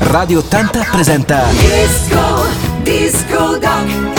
Radio 80 presenta Disco Doc.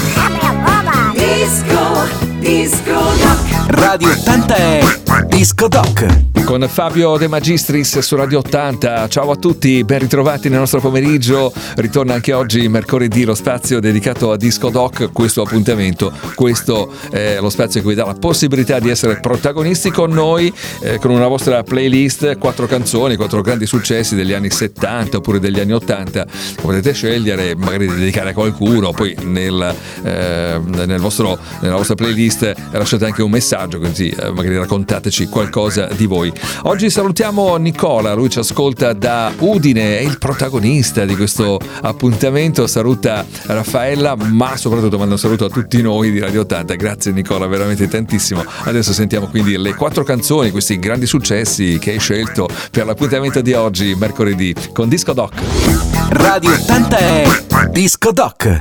Disco Doc. Radio 80 è Disco Doc. Con Fabio De Magistris su Radio 80. Ciao a tutti, ben ritrovati nel nostro pomeriggio. Ritorna anche oggi, mercoledì, lo spazio dedicato a Disco Doc. Questo appuntamento, questo è lo spazio che vi dà la possibilità di essere protagonisti con noi, con una vostra playlist, 4 canzoni, 4 grandi successi degli anni 70 oppure degli anni 80. Potete scegliere, magari dedicare a qualcuno. Poi nella vostra playlist lasciate anche un messaggio, così magari raccontateci qualcosa di voi. Oggi salutiamo Nicola, lui ci ascolta da Udine, è il protagonista di questo appuntamento. Saluta Raffaella, ma soprattutto manda un saluto a tutti noi di Radio 80. Grazie Nicola, veramente tantissimo. Adesso sentiamo quindi le 4 canzoni, questi grandi successi che hai scelto per l'appuntamento di oggi, mercoledì, con Disco Doc. Radio 80 è Disco Doc.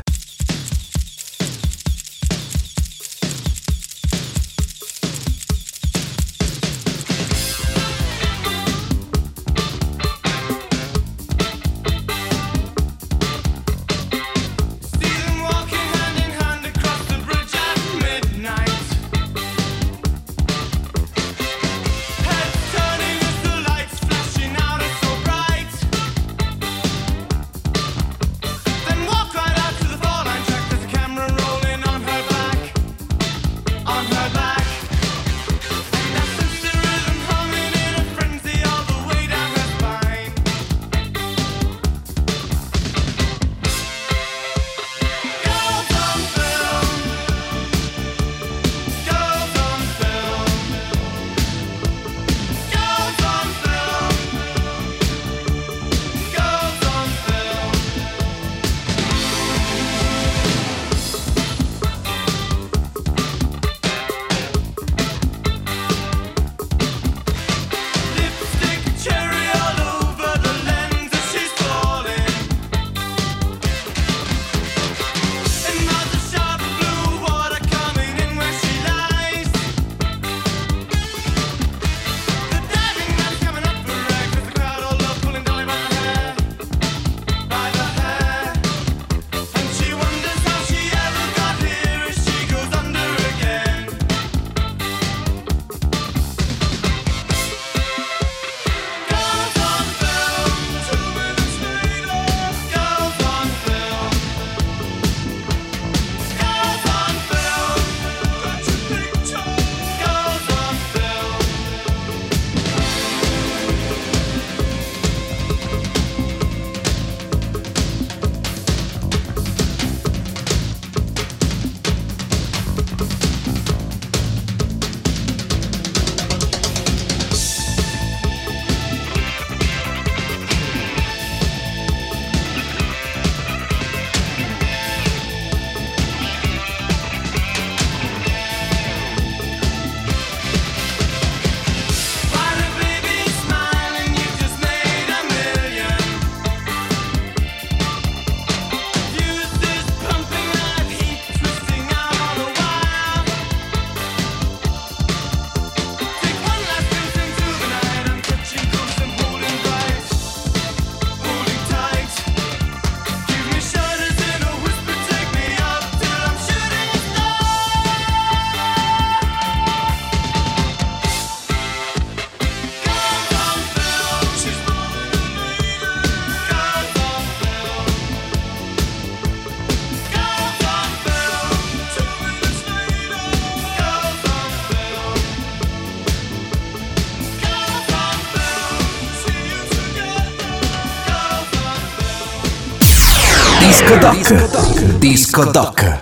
Disco Doc. Disco Doc.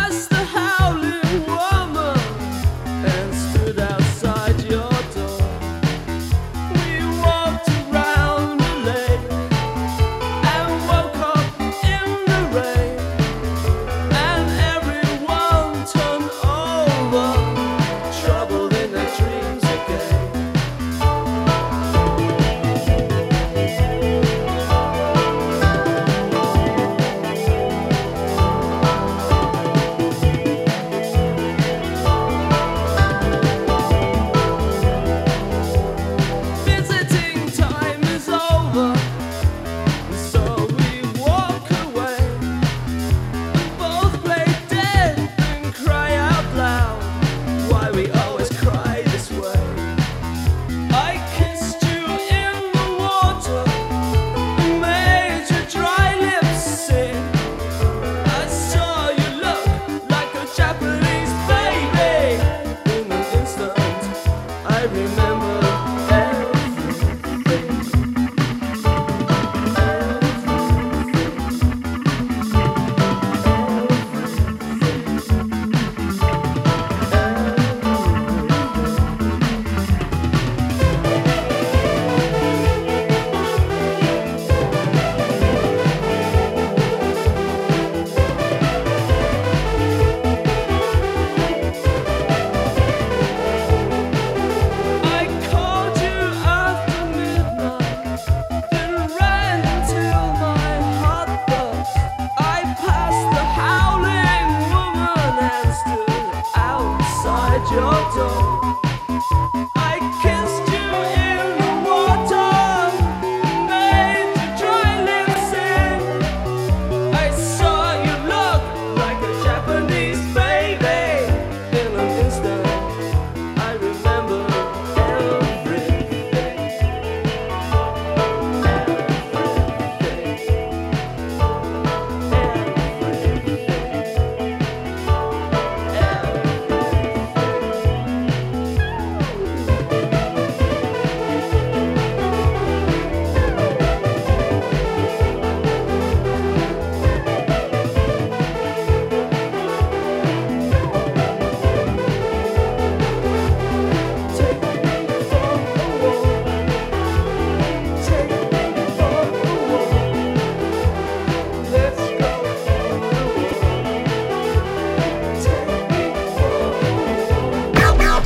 Outside your door.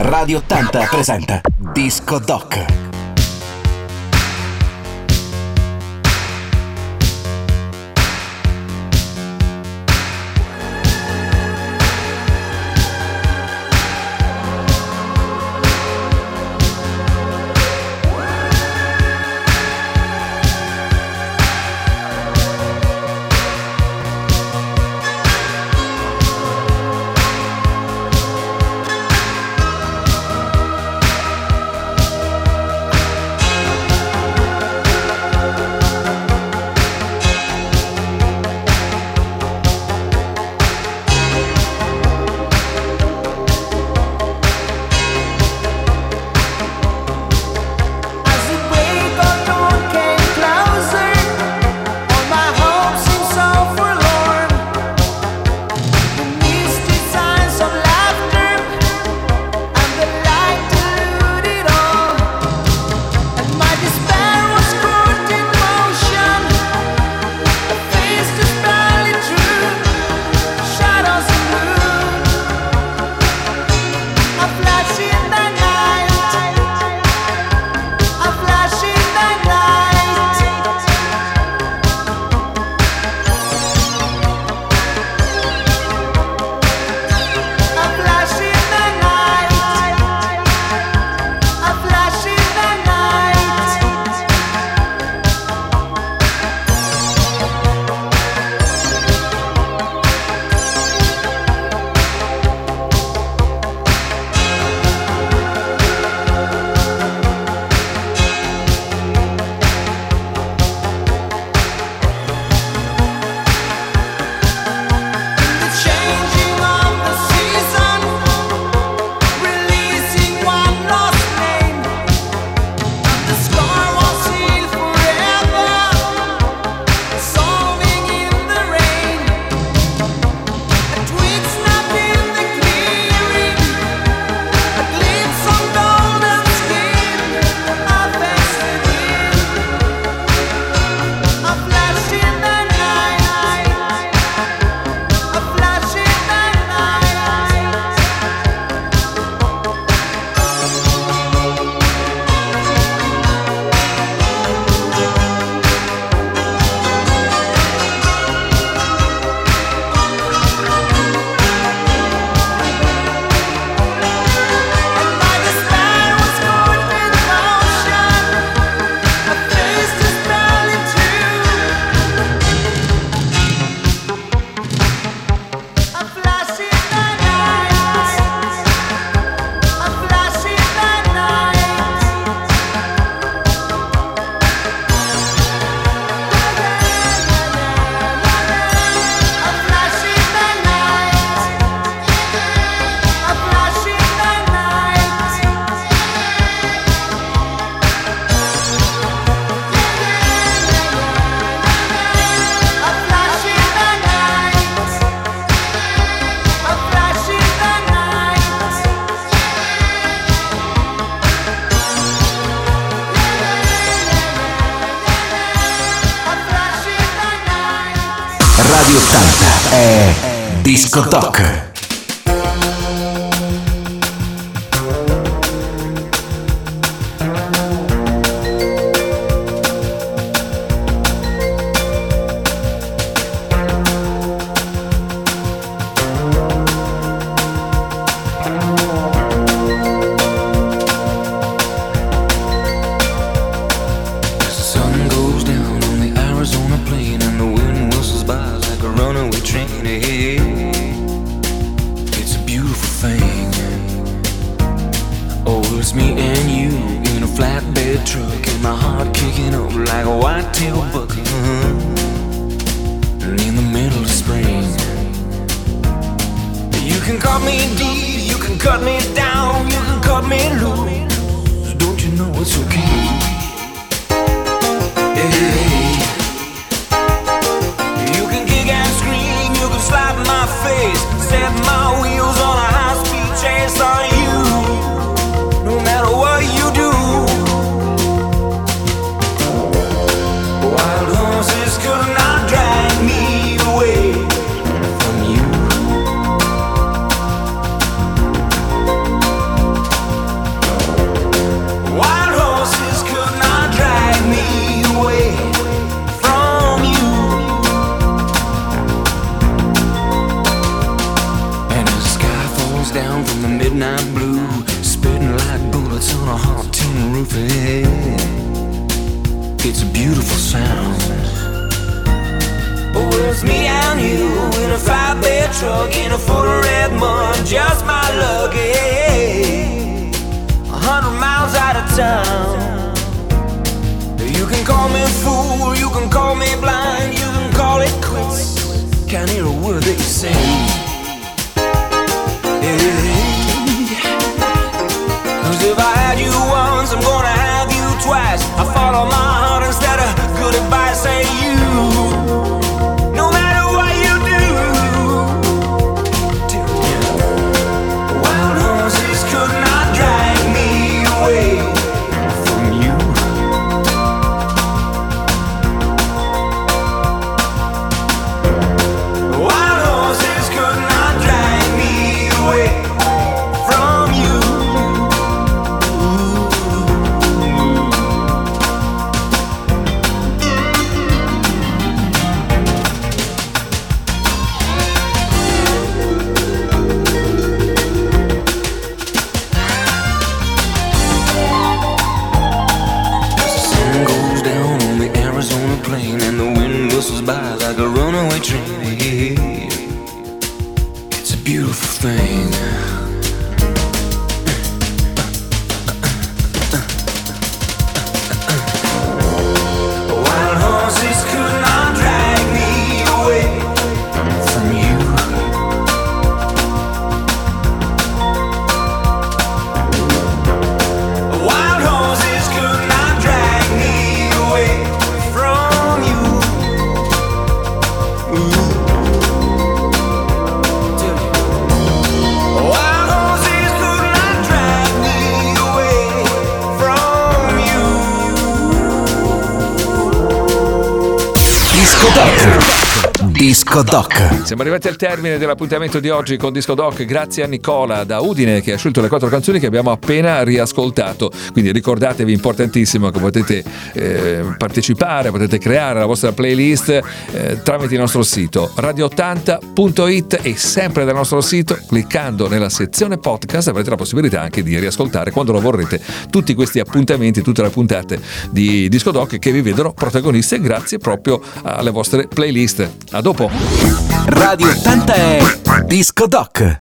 Radio 80 presenta Disco Doc. Radio 80 è Disco Doc. down from the midnight blue, spitting like bullets on a hot tin roof ahead. It's a beautiful sound. Oh, it's me and you in a 5-bed truck in a full of red mud, just my luck, yeah. 100 miles out of town. You can call me fool, you can call me blind, you can call it quits. Can't hear a word that you say. Cause if I had you once, I'm gonna have you twice. I follow my heart instead of good advice. Say you, no matter what you do, wild horses could not drag me away from you. Wild horses could not drag me away from you. Sun goes down on the Arizona plain and the wind whistles by like a runaway train. It's a beautiful thing. Wild horses could not drag me away from you. Wild horses could not drag me away from you. Wild horses could not drag me away from you. Disco Doc. Disco Doc. Siamo arrivati al termine dell'appuntamento di oggi con Disco Doc. Grazie a Nicola da Udine che ha scelto le 4 canzoni che abbiamo appena riascoltato. Quindi ricordatevi, importantissimo, che potete partecipare, potete creare la vostra playlist tramite il nostro sito radio80.it, e sempre dal nostro sito, cliccando nella sezione podcast, avrete la possibilità anche di riascoltare quando lo vorrete tutti questi appuntamenti, tutte le puntate di Disco Doc che vi vedono protagoniste grazie proprio alle vostre playlist. A dopo. Radio 80 è Disco Doc.